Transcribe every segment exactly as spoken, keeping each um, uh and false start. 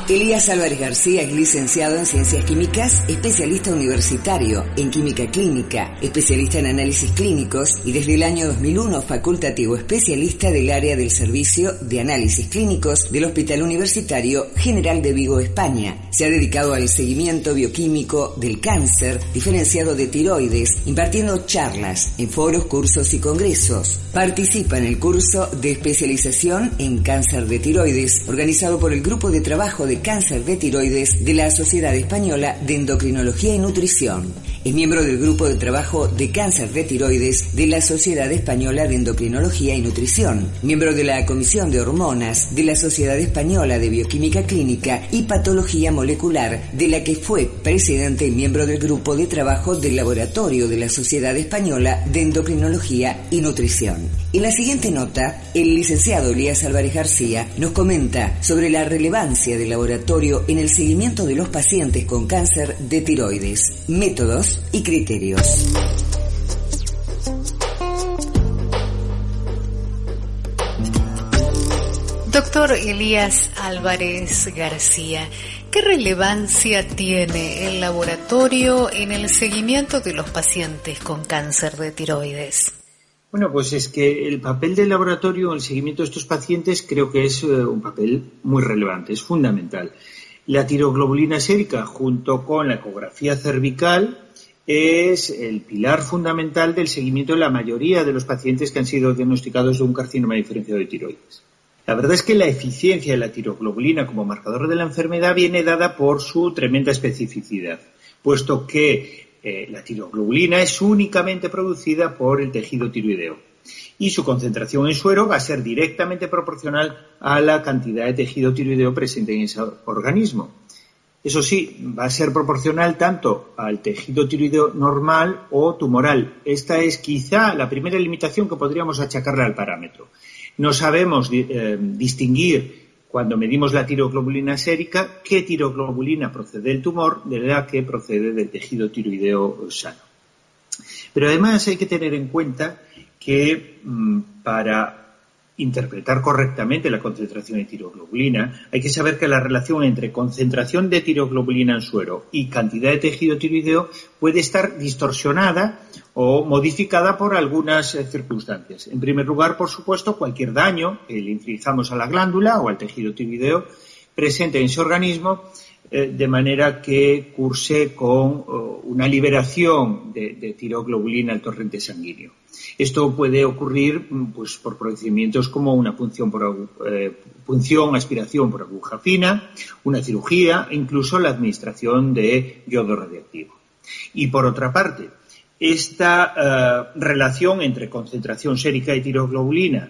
Elías Álvarez García es licenciado en Ciencias Químicas, especialista universitario en Química Clínica, especialista en análisis clínicos y desde el año dos mil uno facultativo especialista del área del Servicio de Análisis Clínicos del Hospital Universitario General de Vigo, España. Se ha dedicado al seguimiento bioquímico del cáncer diferenciado de tiroides, impartiendo charlas en foros, cursos y congresos. Participa en el curso de especialización en cáncer de tiroides, organizado por el Grupo de Trabajo de Cáncer de Tiroides de la Sociedad Española de Endocrinología y Nutrición. Es miembro del Grupo de Trabajo de Cáncer de Tiroides de la Sociedad Española de Endocrinología y Nutrición, miembro de la Comisión de Hormonas de la Sociedad Española de Bioquímica Clínica y Patología Molecular, de la que fue presidente y miembro del Grupo de Trabajo del Laboratorio de la Sociedad Española de Endocrinología y Nutrición. En la siguiente nota, el licenciado Elías Álvarez García nos comenta sobre la relevancia del laboratorio en el seguimiento de los pacientes con cáncer de tiroides, métodos y criterios. Doctor Elías Álvarez García, ¿qué relevancia tiene el laboratorio en el seguimiento de los pacientes con cáncer de tiroides? Bueno, pues es que el papel del laboratorio en el seguimiento de estos pacientes creo que es un papel muy relevante, es fundamental. La tiroglobulina sérica, junto con la ecografía cervical, es el pilar fundamental del seguimiento de la mayoría de los pacientes que han sido diagnosticados de un carcinoma diferenciado de tiroides. La verdad es que la eficiencia de la tiroglobulina como marcador de la enfermedad viene dada por su tremenda especificidad, puesto que eh, la tiroglobulina es únicamente producida por el tejido tiroideo y su concentración en suero va a ser directamente proporcional a la cantidad de tejido tiroideo presente en ese organismo. Eso sí, va a ser proporcional tanto al tejido tiroideo normal o tumoral. Esta es quizá la primera limitación que podríamos achacarle al parámetro. No sabemos eh, distinguir, cuando medimos la tiroglobulina sérica, qué tiroglobulina procede del tumor de la que procede del tejido tiroideo sano. Pero además hay que tener en cuenta que mmm, para interpretar correctamente la concentración de tiroglobulina, hay que saber que la relación entre concentración de tiroglobulina en suero y cantidad de tejido tiroideo puede estar distorsionada o modificada por algunas eh, circunstancias. En primer lugar, por supuesto, cualquier daño que le inflijamos a la glándula o al tejido tiroideo presente en ese organismo, eh, de manera que curse con oh, una liberación de, de tiroglobulina al torrente sanguíneo. Esto puede ocurrir pues, por procedimientos como una punción, por, eh, punción, aspiración por aguja fina, una cirugía e incluso la administración de yodo radiactivo. Y por otra parte, esta eh, relación entre concentración sérica de tiroglobulina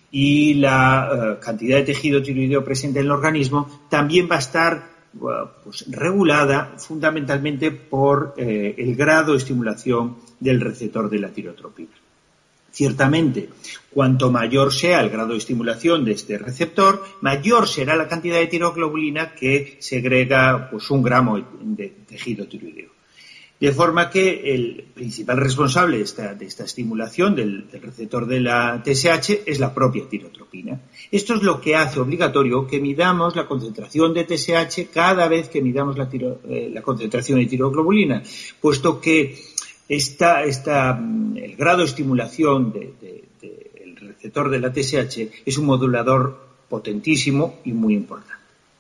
y la eh, cantidad de tejido tiroideo presente en el organismo también va a estar uh, pues, regulada fundamentalmente por eh, el grado de estimulación del receptor de la tirotropina. Ciertamente, cuanto mayor sea el grado de estimulación de este receptor, mayor será la cantidad de tiroglobulina que segrega pues, un gramo de tejido tiroideo. De forma que el principal responsable de esta, de esta estimulación del, del receptor de la T S H es la propia tirotropina. Esto es lo que hace obligatorio que midamos la concentración de T S H cada vez que midamos la, tiro, eh, la concentración de tiroglobulina, puesto que Esta, esta, el grado de estimulación del de, de, de receptor de la T S H es un modulador potentísimo y muy importante.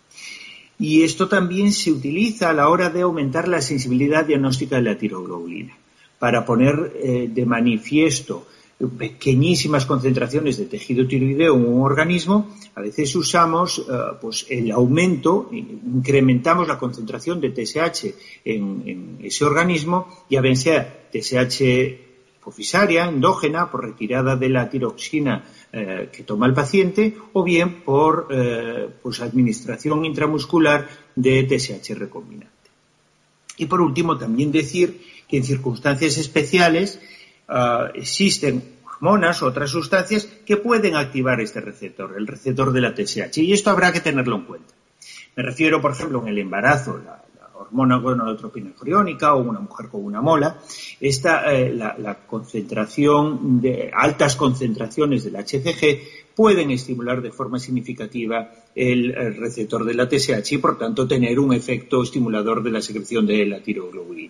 Y esto también se utiliza a la hora de aumentar la sensibilidad diagnóstica de la tiroglobulina, para poner eh, de manifiesto pequeñísimas concentraciones de tejido tiroideo en un organismo. A veces usamos uh, pues el aumento, incrementamos la concentración de T S H en, en ese organismo, ya bien sea T S H hipofisaria, endógena, por retirada de la tiroxina eh, que toma el paciente, o bien por eh, pues administración intramuscular de T S H recombinante. Y por último, también decir que en circunstancias especiales Uh, existen hormonas o otras sustancias que pueden activar este receptor, el receptor de la T S H, y esto habrá que tenerlo en cuenta. Me refiero, por ejemplo, en el embarazo, la, la hormona gonadotropina coriónica o una mujer con una mola, esta, eh, la, la concentración de altas concentraciones del H C G pueden estimular de forma significativa el, el receptor de la T S H y, por tanto, tener un efecto estimulador de la secreción de la tiroglobulina.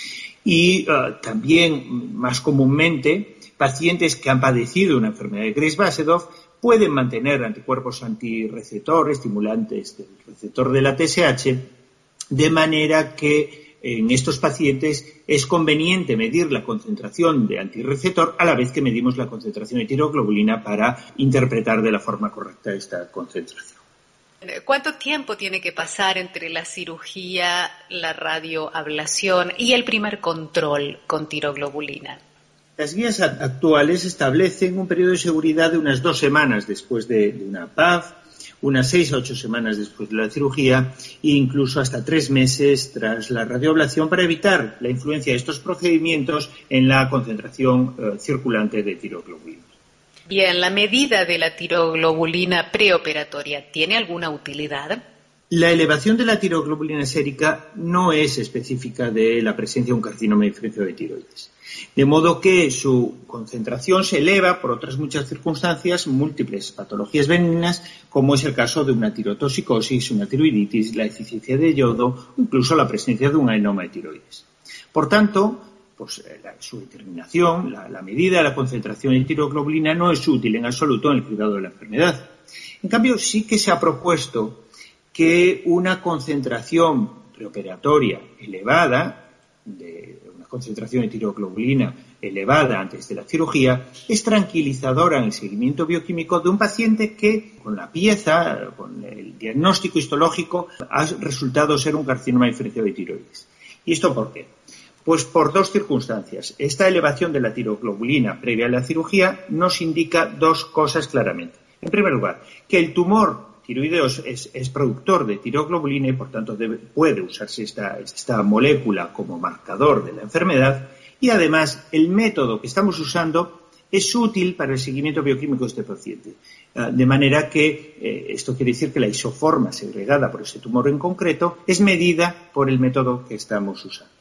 Y uh, también, más comúnmente, pacientes que han padecido una enfermedad de Graves-Basedow pueden mantener anticuerpos antirreceptor, estimulantes del receptor de la T S H, de manera que en estos pacientes es conveniente medir la concentración de antirreceptor a la vez que medimos la concentración de tiroglobulina para interpretar de la forma correcta esta concentración. ¿Cuánto tiempo tiene que pasar entre la cirugía, la radioablación y el primer control con tiroglobulina? Las guías actuales establecen un periodo de seguridad de unas dos semanas después de, de una P A F, unas seis a ocho semanas después de la cirugía e incluso hasta tres meses tras la radioablación para evitar la influencia de estos procedimientos en la concentración eh, circulante de tiroglobulina. Bien, ¿la medida de la tiroglobulina preoperatoria tiene alguna utilidad? La elevación de la tiroglobulina sérica no es específica de la presencia de un carcinoma diferenciado de tiroides. De modo que su concentración se eleva por otras muchas circunstancias, múltiples patologías benignas, como es el caso de una tirotoxicosis, una tiroiditis, la deficiencia de yodo, incluso la presencia de un adenoma de tiroides. Por tanto, pues la, su determinación, la, la medida de la concentración de tiroglobulina no es útil en absoluto en el cuidado de la enfermedad. En cambio, sí que se ha propuesto que una concentración preoperatoria elevada, de una concentración de tiroglobulina elevada antes de la cirugía, es tranquilizadora en el seguimiento bioquímico de un paciente que, con la pieza, con el diagnóstico histológico, ha resultado ser un carcinoma diferenciado de tiroides. ¿Y esto por qué? Pues por dos circunstancias. Esta elevación de la tiroglobulina previa a la cirugía nos indica dos cosas claramente. En primer lugar, que el tumor tiroideo es, es productor de tiroglobulina y, por tanto, debe, puede usarse esta, esta molécula como marcador de la enfermedad. Y, además, el método que estamos usando es útil para el seguimiento bioquímico de este paciente. De manera que eh, esto quiere decir que la isoforma segregada por ese tumor en concreto es medida por el método que estamos usando.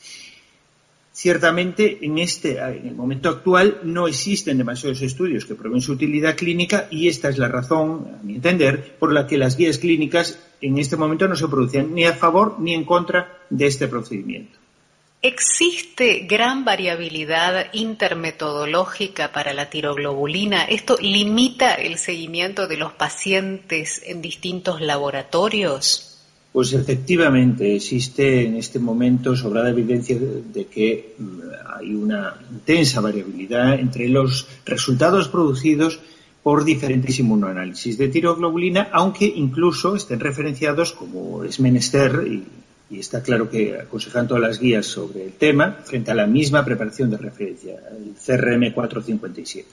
Ciertamente, en, este, en el momento actual no existen demasiados estudios que prueben su utilidad clínica y esta es la razón, a mi entender, por la que las guías clínicas en este momento no se producen ni a favor ni en contra de este procedimiento. ¿Existe gran variabilidad intermetodológica para la tiroglobulina? ¿Esto limita el seguimiento de los pacientes en distintos laboratorios? Pues efectivamente existe en este momento sobrada evidencia de que hay una intensa variabilidad entre los resultados producidos por diferentes inmunoanálisis de tiroglobulina, aunque incluso estén referenciados como es menester y, y está claro que aconsejan todas las guías sobre el tema frente a la misma preparación de referencia, el C R M cuatrocientos cincuenta y siete.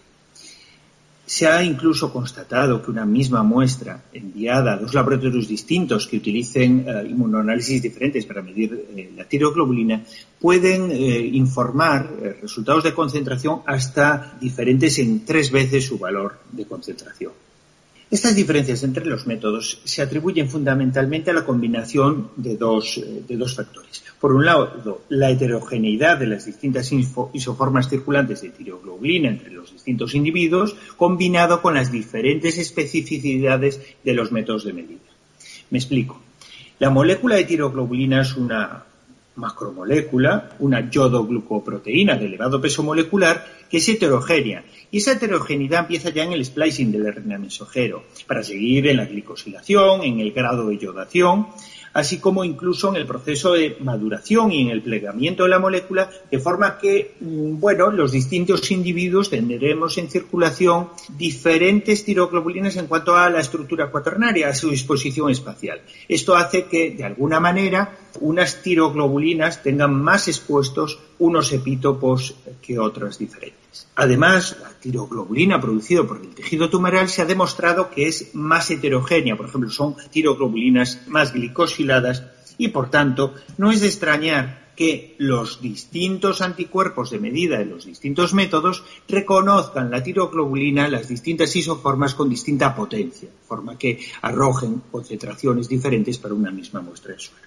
Se ha incluso constatado que una misma muestra enviada a dos laboratorios distintos que utilicen eh, inmunoanálisis diferentes para medir eh, la tiroglobulina pueden eh, informar eh, resultados de concentración hasta diferentes en tres veces su valor de concentración. Estas diferencias entre los métodos se atribuyen fundamentalmente a la combinación de dos, eh, de dos factores. Por un lado, la heterogeneidad de las distintas isoformas circulantes de tiroglobulina entre los distintos individuos, combinado con las diferentes especificidades de los métodos de medida. Me explico. La molécula de tiroglobulina es una macromolécula, una yodoglucoproteína de elevado peso molecular, que es heterogénea. Y esa heterogeneidad empieza ya en el splicing del R N A mensajero, para seguir en la glicosilación, en el grado de yodación, así como incluso en el proceso de maduración y en el plegamiento de la molécula, de forma que, bueno, los distintos individuos tendremos en circulación diferentes tiroglobulinas en cuanto a la estructura cuaternaria, a su disposición espacial. Esto hace que, de alguna manera, unas tiroglobulinas tengan más expuestos unos epítopos que otras diferentes. Además, la tiroglobulina producida por el tejido tumoral se ha demostrado que es más heterogénea. Por ejemplo, son tiroglobulinas más glicosiladas y, por tanto, no es de extrañar que los distintos anticuerpos de medida de los distintos métodos reconozcan la tiroglobulina, las distintas isoformas con distinta potencia, de forma que arrojen concentraciones diferentes para una misma muestra de suero.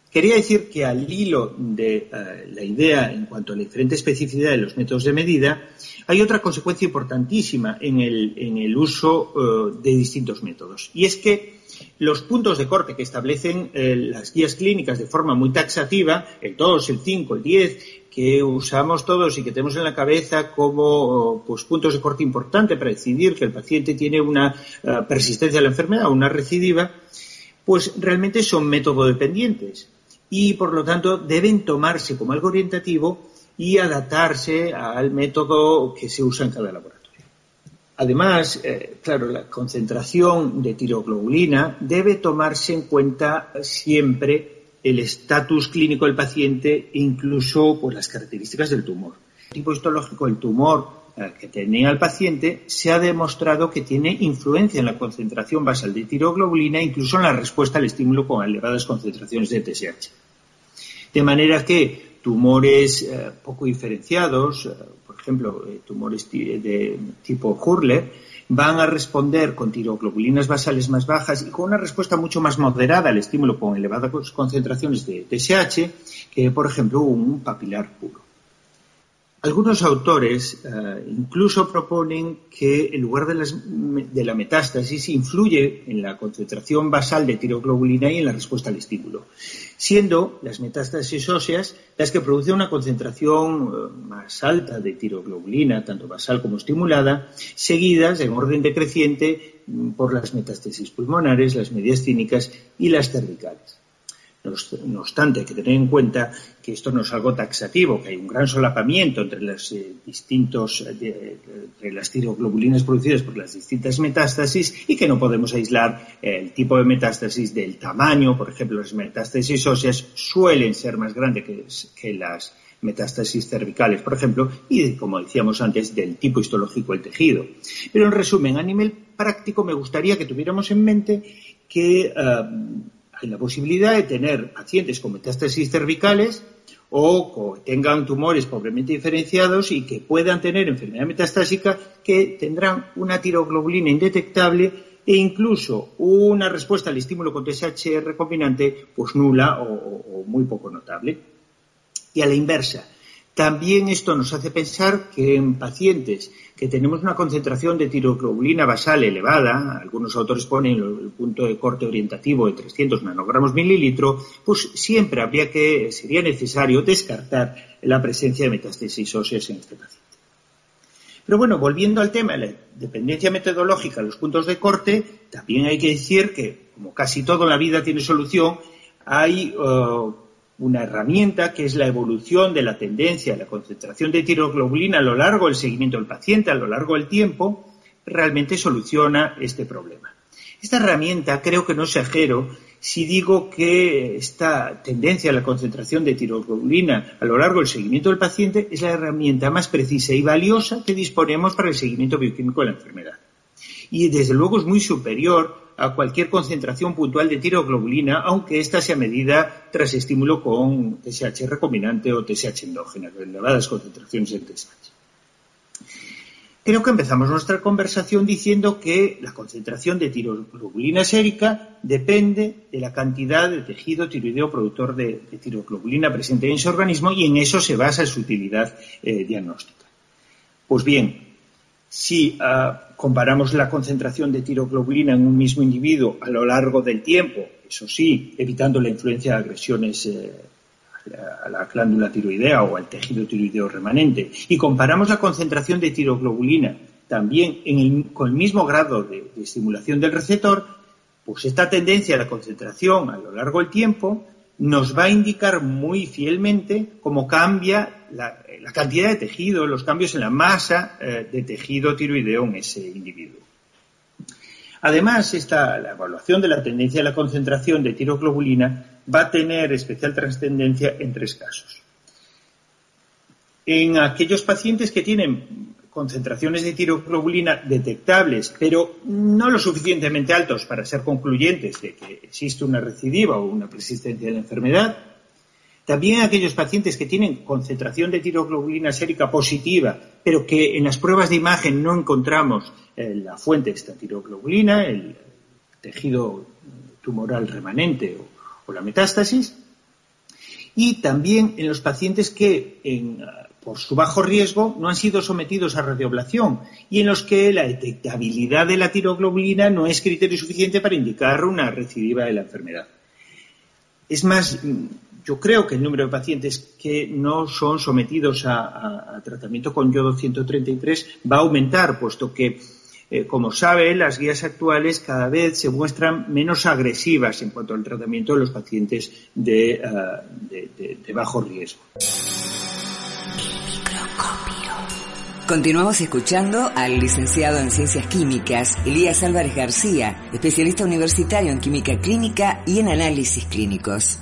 Quería decir que al hilo de uh, la idea en cuanto a la diferente especificidad de los métodos de medida, hay otra consecuencia importantísima en el, en el uso uh, de distintos métodos. Y es que los puntos de corte que establecen eh, las guías clínicas de forma muy taxativa, el dos, el cinco, el diez, que usamos todos y que tenemos en la cabeza como pues, puntos de corte importante para decidir que el paciente tiene una uh, persistencia de la enfermedad o una recidiva, pues realmente son método dependientes y, por lo tanto, deben tomarse como algo orientativo y adaptarse al método que se usa en cada laboratorio. Además, eh, claro, la concentración de tiroglobulina debe tomarse en cuenta siempre el estatus clínico del paciente e incluso pues, las características del tumor. El tipo histológico del tumor eh, que tenía el paciente se ha demostrado que tiene influencia en la concentración basal de tiroglobulina, incluso en la respuesta al estímulo con elevadas concentraciones de T S H. De manera que tumores eh, poco diferenciados, eh, por ejemplo, eh, tumores de tipo Hurler, van a responder con tiroglobulinas basales más bajas y con una respuesta mucho más moderada al estímulo con elevadas concentraciones de T S H que, por ejemplo, un papilar puro. Algunos autores eh, incluso proponen que en lugar de, las, de la metástasis influye en la concentración basal de tiroglobulina y en la respuesta al estímulo, siendo las metástasis óseas las que producen una concentración eh, más alta de tiroglobulina, tanto basal como estimulada, seguidas en orden decreciente por las metástasis pulmonares, las mediastínicas y las cervicales. No obstante, hay que tener en cuenta que esto no es algo taxativo, que hay un gran solapamiento entre los eh, distintos, eh, entre las tiroglobulinas producidas por las distintas metástasis y que no podemos aislar eh, el tipo de metástasis del tamaño. Por ejemplo, las metástasis óseas suelen ser más grandes que, que las metástasis cervicales, por ejemplo, y, como decíamos antes, del tipo histológico del tejido. Pero, en resumen, a nivel práctico me gustaría que tuviéramos en mente que Uh, hay la posibilidad de tener pacientes con metástasis cervicales o que tengan tumores pobremente diferenciados y que puedan tener enfermedad metastásica que tendrán una tiroglobulina indetectable e incluso una respuesta al estímulo con T S H recombinante pues nula o, o, o muy poco notable. Y a la inversa, también esto nos hace pensar que en pacientes que tenemos una concentración de tiroglobulina basal elevada, algunos autores ponen el punto de corte orientativo de trescientos nanogramos mililitro, pues siempre habría que, sería necesario descartar la presencia de metástasis óseas en este paciente. Pero bueno, volviendo al tema de la dependencia metodológica de los puntos de corte, también hay que decir que, como casi todo en la vida tiene solución, hay Uh, una herramienta que es la evolución de la tendencia a la concentración de tiroglobulina a lo largo del seguimiento del paciente, a lo largo del tiempo, realmente soluciona este problema. Esta herramienta creo que no exagero si digo que esta tendencia a la concentración de tiroglobulina a lo largo del seguimiento del paciente es la herramienta más precisa y valiosa que disponemos para el seguimiento bioquímico de la enfermedad. Y desde luego es muy superior a cualquier concentración puntual de tiroglobulina, aunque ésta sea medida tras estímulo con T S H recombinante o T S H endógena, con elevadas concentraciones de T S H. Creo que empezamos nuestra conversación diciendo que la concentración de tiroglobulina sérica depende de la cantidad de tejido tiroideo productor de, de tiroglobulina presente en ese organismo y en eso se basa su utilidad eh, diagnóstica. Pues bien, si uh, comparamos la concentración de tiroglobulina en un mismo individuo a lo largo del tiempo, eso sí, evitando la influencia de agresiones eh, a la glándula tiroidea o al tejido tiroideo remanente, y comparamos la concentración de tiroglobulina también en el, con el mismo grado de, de estimulación del receptor, pues esta tendencia a la concentración a lo largo del tiempo nos va a indicar muy fielmente cómo cambia la, la cantidad de tejido, los cambios en la masa eh, de tejido tiroideo en ese individuo. Además, esta, la evaluación de la tendencia a la concentración de tiroglobulina va a tener especial trascendencia en tres casos. En aquellos pacientes que tienen concentraciones de tiroglobulina detectables, pero no lo suficientemente altos para ser concluyentes de que existe una recidiva o una persistencia de la enfermedad. También aquellos pacientes que tienen concentración de tiroglobulina sérica positiva, pero que en las pruebas de imagen no encontramos eh, la fuente de esta tiroglobulina, el tejido tumoral remanente o, o la metástasis. y también en los pacientes que, en, por su bajo riesgo, no han sido sometidos a radioablación y en los que la detectabilidad de la tiroglobulina no es criterio suficiente para indicar una recidiva de la enfermedad. Es más, yo creo que el número de pacientes que no son sometidos a, a, a tratamiento con yodo ciento treinta y tres va a aumentar, puesto que, eh, como sabe, las guías actuales cada vez se muestran menos agresivas en cuanto al tratamiento de los pacientes de, uh, de, de, de bajo riesgo. Continuamos escuchando al licenciado en Ciencias Químicas, Elías Álvarez García, especialista universitario en Química Clínica y en Análisis Clínicos.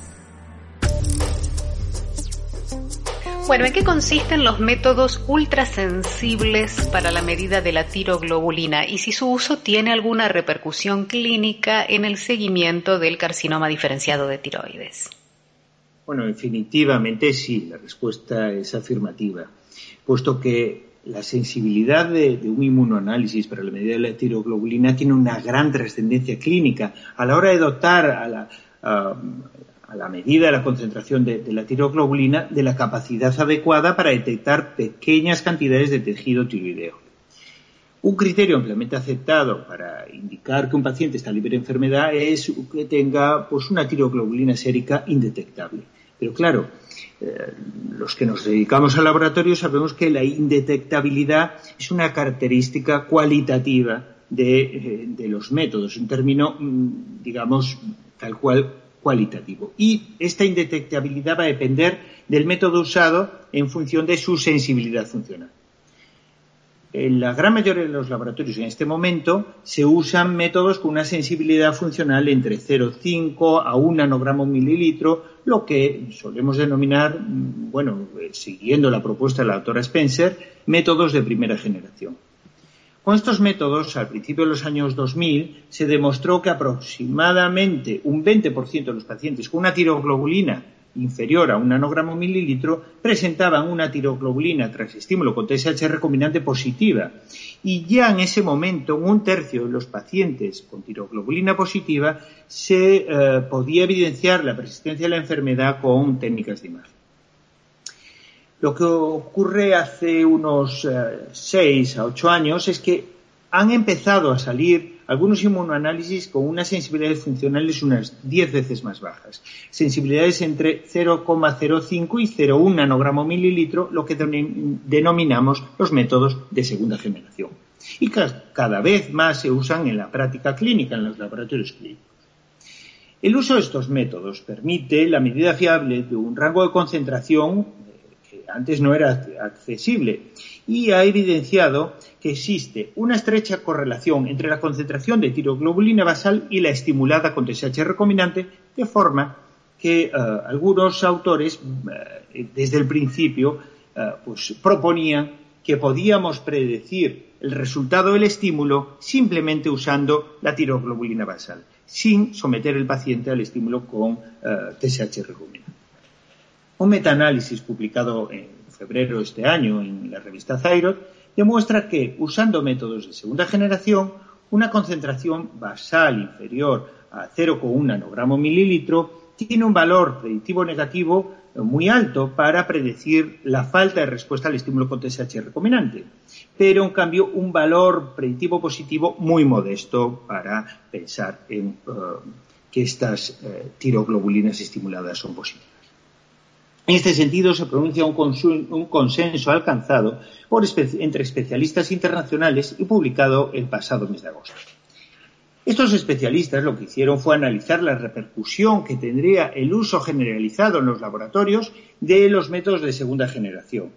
Bueno, ¿en qué consisten los métodos ultrasensibles para la medida de la tiroglobulina y si su uso tiene alguna repercusión clínica en el seguimiento del carcinoma diferenciado de tiroides? Bueno, definitivamente sí, la respuesta es afirmativa, puesto que la sensibilidad de, de un inmunoanálisis para la medida de la tiroglobulina tiene una gran trascendencia clínica a la hora de dotar a la, a, a la medida de la concentración de, de la tiroglobulina de la capacidad adecuada para detectar pequeñas cantidades de tejido tiroideo. Un criterio ampliamente aceptado para indicar que un paciente está libre de enfermedad es que tenga pues, una tiroglobulina sérica indetectable. Pero claro, eh, los que nos dedicamos al laboratorio sabemos que la indetectabilidad es una característica cualitativa de, eh, de los métodos, un término, digamos, tal cual cualitativo. Y esta indetectabilidad va a depender del método usado en función de su sensibilidad funcional. En la gran mayoría de los laboratorios en este momento se usan métodos con una sensibilidad funcional entre cero coma cinco a un nanogramo mililitro, lo que solemos denominar, bueno, siguiendo la propuesta de la doctora Spencer, métodos de primera generación. Con estos métodos, al principio de los años dos mil, se demostró que aproximadamente un veinte por ciento de los pacientes con una tiroglobulina inferior a un nanogramo mililitro presentaban una tiroglobulina tras estímulo con T S H recombinante positiva y ya en ese momento en un tercio de los pacientes con tiroglobulina positiva se eh, podía evidenciar la persistencia de la enfermedad con técnicas de imagen. Lo que ocurre hace unos eh, seis a ocho años es que han empezado a salir algunos inmunoanálisis con unas sensibilidades funcionales unas diez veces más bajas. Sensibilidades entre cero coma cero cinco y cero coma uno nanogramo mililitro, lo que denominamos los métodos de segunda generación. Y cada vez más se usan en la práctica clínica, en los laboratorios clínicos. El uso de estos métodos permite la medida fiable de un rango de concentración que antes no era accesible y ha evidenciado que existe una estrecha correlación entre la concentración de tiroglobulina basal y la estimulada con T S H recombinante, de forma que uh, algunos autores uh, desde el principio uh, pues, proponían que podíamos predecir el resultado del estímulo simplemente usando la tiroglobulina basal, sin someter el paciente al estímulo con uh, T S H recombinante. Un metaanálisis publicado en febrero de este año en la revista Thyroid demuestra que, usando métodos de segunda generación, una concentración basal inferior a cero coma uno nanogramo mililitro tiene un valor predictivo negativo muy alto para predecir la falta de respuesta al estímulo con T S H recombinante, pero en cambio un valor predictivo positivo muy modesto para pensar en uh, que estas uh, tiroglobulinas estimuladas son positivas. En este sentido, se pronuncia un, consu- un consenso alcanzado por espe- entre especialistas internacionales y publicado el pasado mes de agosto. Estos especialistas lo que hicieron fue analizar la repercusión que tendría el uso generalizado en los laboratorios de los métodos de segunda generación.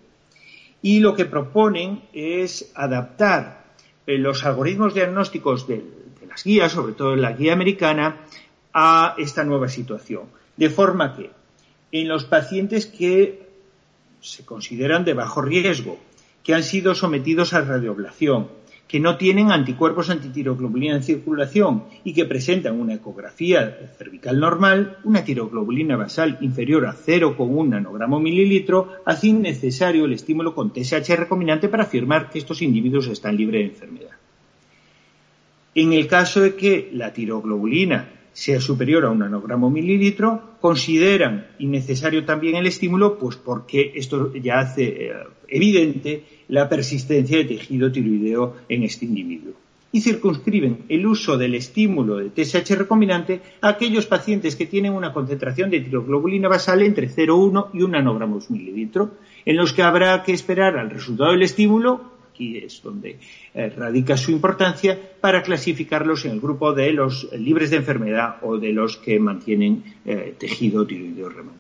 Y lo que proponen es adaptar eh, los algoritmos diagnósticos de, de las guías, sobre todo la guía americana, a esta nueva situación. De forma que en los pacientes que se consideran de bajo riesgo, que han sido sometidos a radioablación, que no tienen anticuerpos antitiroglobulina en circulación y que presentan una ecografía cervical normal, una tiroglobulina basal inferior a cero coma uno nanogramo mililitro, hace innecesario el estímulo con T S H recombinante para afirmar que estos individuos están libres de enfermedad. En el caso de que la tiroglobulina sea superior a un nanogramo mililitro, consideran innecesario también el estímulo, pues porque esto ya hace eh, evidente la persistencia de tejido tiroideo en este individuo. Y circunscriben el uso del estímulo de T S H recombinante a aquellos pacientes que tienen una concentración de tiroglobulina basal entre cero coma uno y un nanogramo mililitro, en los que habrá que esperar al resultado del estímulo, aquí es donde eh, radica su importancia, para clasificarlos en el grupo de los libres de enfermedad o de los que mantienen eh, tejido tiroideo remanente.